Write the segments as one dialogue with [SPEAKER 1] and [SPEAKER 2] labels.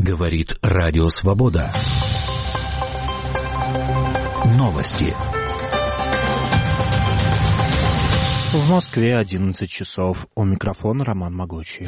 [SPEAKER 1] Говорит Радио Свобода. Новости.
[SPEAKER 2] В Москве 11 часов. У микрофона Роман Могучий.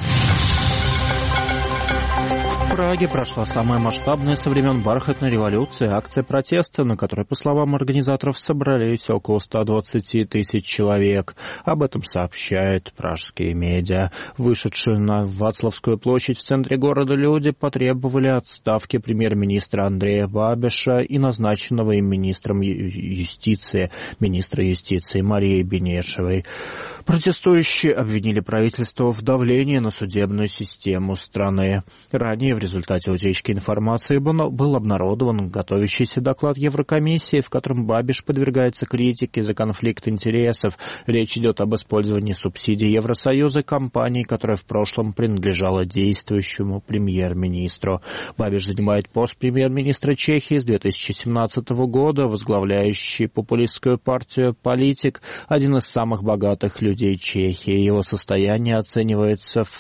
[SPEAKER 2] В Праге прошла самая масштабная со времен бархатной революции акция протеста, на которой, по словам организаторов, собрались около 120 тысяч человек. Об этом сообщают пражские медиа. Вышедшие на Вацлавскую площадь в центре города люди потребовали отставки премьер-министра Андрея Бабиша и назначенного им министра юстиции Марии Бенешевой. Протестующие обвинили правительство в давлении на судебную систему страны. Ранее в результате утечки информации был обнародован готовящийся доклад Еврокомиссии, в котором Бабиш подвергается критике за конфликт интересов. Речь идет об использовании субсидий Евросоюза компании, которая в прошлом принадлежала действующему премьер-министру. Бабиш занимает пост премьер-министра Чехии с 2017 года, возглавляющий популистскую партию «Политик», один из самых богатых людей Чехии. Его состояние оценивается в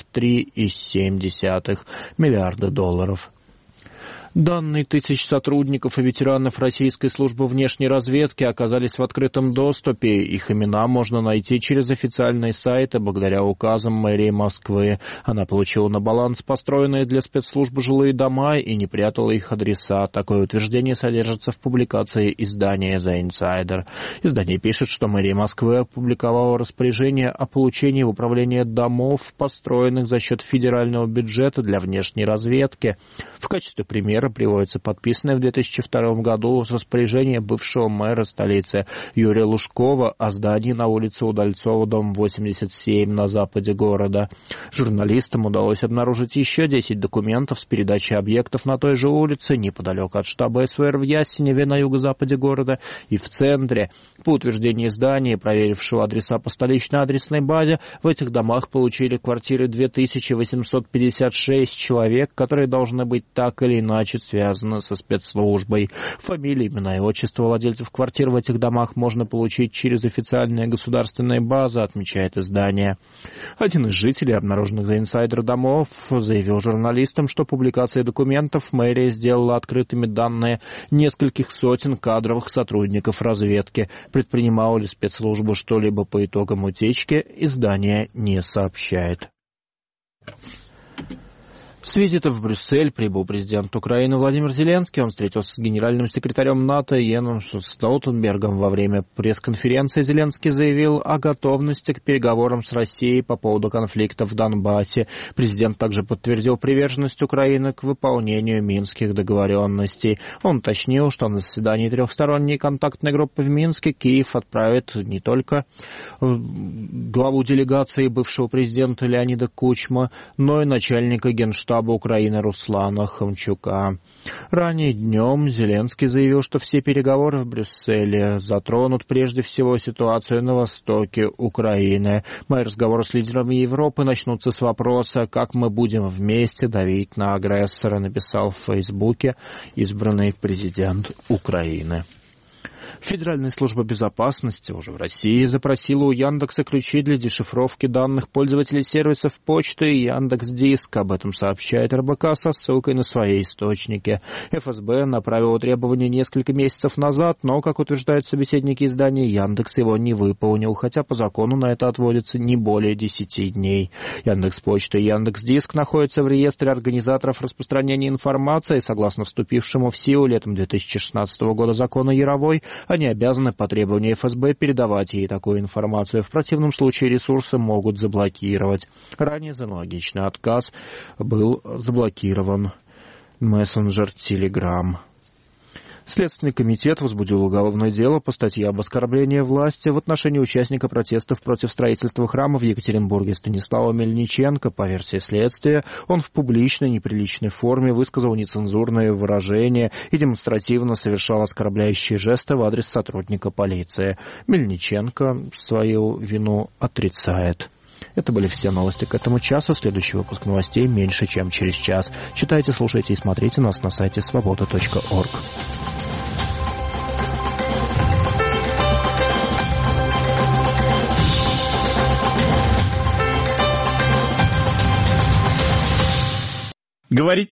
[SPEAKER 2] 3,7 миллиарда долларов. Данные тысяч сотрудников и ветеранов Российской службы внешней разведки оказались в открытом доступе. Их имена можно найти через официальные сайты благодаря указам мэрии Москвы. Она получила на баланс построенные для спецслужб жилые дома и не прятала их адреса. Такое утверждение содержится в публикации издания The Insider. Издание пишет, что мэрия Москвы опубликовала распоряжение о получении в управление домов, построенных за счет федерального бюджета для внешней разведки. В качестве примера приводится подписанное в 2002 году распоряжение бывшего мэра столицы Юрия Лужкова о здании на улице Удальцова, дом 87 на западе города. Журналистам удалось обнаружить еще 10 документов с передачей объектов на той же улице, неподалеку от штаба СВР в Ясеневе на юго-западе города и в центре. По утверждению издания, проверившего адреса по столичной адресной базе, в этих домах получили квартиры 2856 человек, которые должны быть так или иначе связаны со спецслужбой. Фамилии, имена и отчества владельцев квартир в этих домах можно получить через официальные государственные базы, отмечает издание. Один из жителей, обнаруженных за инсайдер домов, заявил журналистам, что публикация документов мэрия сделала открытыми данные нескольких сотен кадровых сотрудников разведки. Предпринимала ли спецслужба что-либо по итогам утечки, издание не сообщает. С визита в Брюссель прибыл президент Украины Владимир Зеленский. Он встретился с генеральным секретарем НАТО Йенсом Столтенбергом. Во время пресс-конференции Зеленский заявил о готовности к переговорам с Россией по поводу конфликта в Донбассе. Президент также подтвердил приверженность Украины к выполнению минских договоренностей. Он уточнил, что на заседании трехсторонней контактной группы в Минске Киев отправит не только главу делегации бывшего президента Леонида Кучма, но и начальника Генштаба Украины Руслана Хомчука. Ранее днем Зеленский заявил, что все переговоры в Брюсселе затронут прежде всего ситуацию на востоке Украины. Мои разговоры с лидерами Европы начнутся с вопроса, как мы будем вместе давить на агрессора, написал в Фейсбуке избранный президент Украины. Федеральная служба безопасности уже в России запросила у Яндекса ключи для дешифровки данных пользователей сервисов почты и Яндекс.Диск. Об этом сообщает РБК со ссылкой на свои источники. ФСБ направило требование несколько месяцев назад, но, как утверждают собеседники издания, Яндекс его не выполнил, хотя по закону на это отводится не более 10 дней. Яндекс.Почта и Яндекс.Диск находятся в реестре организаторов распространения информации, согласно вступившему в силу летом 2016 года закону Яровой. Они обязаны по требованию ФСБ передавать ей такую информацию. В противном случае ресурсы могут заблокировать. Ранее за аналогичный отказ был заблокирован мессенджер Telegram. Следственный комитет возбудил уголовное дело по статье об оскорблении власти в отношении участника протестов против строительства храма в Екатеринбурге Станислава Мельниченко. По версии следствия, он в публичной неприличной форме высказал нецензурные выражения и демонстративно совершал оскорбляющие жесты в адрес сотрудника полиции. Мельниченко свою вину отрицает. Это были все новости к этому часу. Следующий выпуск новостей меньше, чем через час. Читайте, слушайте и смотрите нас на сайте svoboda.org.
[SPEAKER 3] Говорит